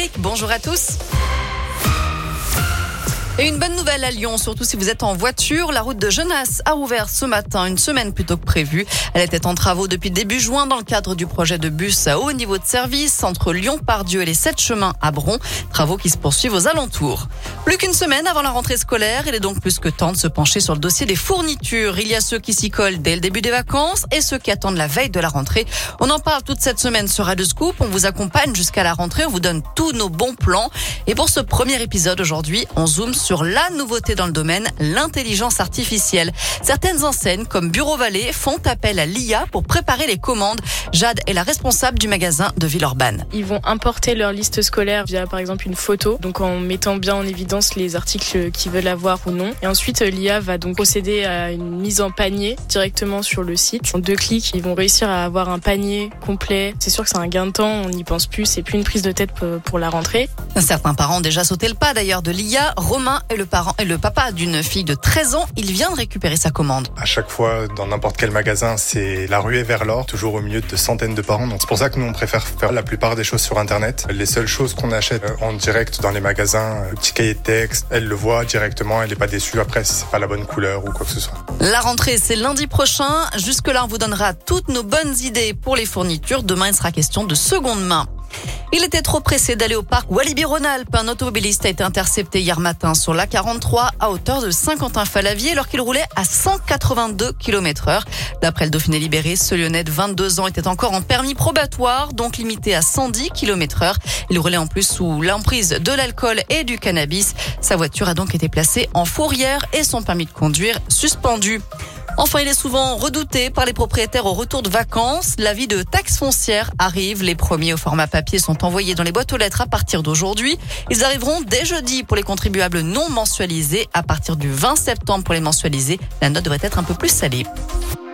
Véronique, bonjour à tous. Et une bonne nouvelle à Lyon, surtout si vous êtes en voiture. La route de Genasse a ouvert ce matin, une semaine plus tôt que prévu. Elle était en travaux depuis début juin dans le cadre du projet de bus à haut niveau de service entre Lyon-Pardieu et les 7 chemins à Bron. Travaux qui se poursuivent aux alentours. Plus qu'une semaine avant la rentrée scolaire, il est donc plus que temps de se pencher sur le dossier des fournitures. Il y a ceux qui s'y collent dès le début des vacances et ceux qui attendent la veille de la rentrée. On en parle toute cette semaine sur Radio Scoop. On vous accompagne jusqu'à la rentrée. On vous donne tous nos bons plans. Et pour ce premier épisode aujourd'hui, on zoome sur la nouveauté dans le domaine, l'intelligence artificielle. Certaines enseignes comme Bureau Vallée font appel à l'IA pour préparer les commandes. Jade est la responsable du magasin de Villeurbanne. Ils vont importer leur liste scolaire via par exemple une photo, donc en mettant bien en évidence les articles qu'ils veulent avoir ou non. Et ensuite l'IA va donc procéder à une mise en panier directement sur le site. En 2 clics, ils vont réussir à avoir un panier complet. C'est sûr que c'est un gain de temps, on n'y pense plus, c'est plus une prise de tête pour la rentrée. Certains parents ont déjà sauté le pas d'ailleurs de l'IA. Romain est le papa d'une fille de 13 ans. Il vient de récupérer sa commande. À chaque fois, dans n'importe quel magasin, c'est la ruée vers l'or, toujours au milieu de centaines de parents. Donc c'est pour ça que nous, on préfère faire la plupart des choses sur Internet. Les seules choses qu'on achète en direct dans les magasins, le petit cahier de texte, elle le voit directement, elle n'est pas déçue après si c'est pas la bonne couleur ou quoi que ce soit. La rentrée, c'est lundi prochain. Jusque-là, on vous donnera toutes nos bonnes idées pour les fournitures. Demain, il sera question de seconde main. Il était trop pressé d'aller au parc Walibi-Rhône-Alpes. Un automobiliste a été intercepté hier matin sur l'A43 à hauteur de Saint-Quentin-Falavier alors qu'il roulait à 182 km/h. D'après le Dauphiné libéré, ce Lyonnais de 22 ans était encore en permis probatoire, donc limité à 110 km/h. Il roulait en plus sous l'emprise de l'alcool et du cannabis. Sa voiture a donc été placée en fourrière et son permis de conduire suspendu. Enfin, il est souvent redouté par les propriétaires au retour de vacances. L'avis de taxe foncière arrive. Les premiers au format papier sont envoyés dans les boîtes aux lettres à partir d'aujourd'hui. Ils arriveront dès jeudi pour les contribuables non mensualisés. À partir du 20 septembre pour les mensualisés, la note devrait être un peu plus salée.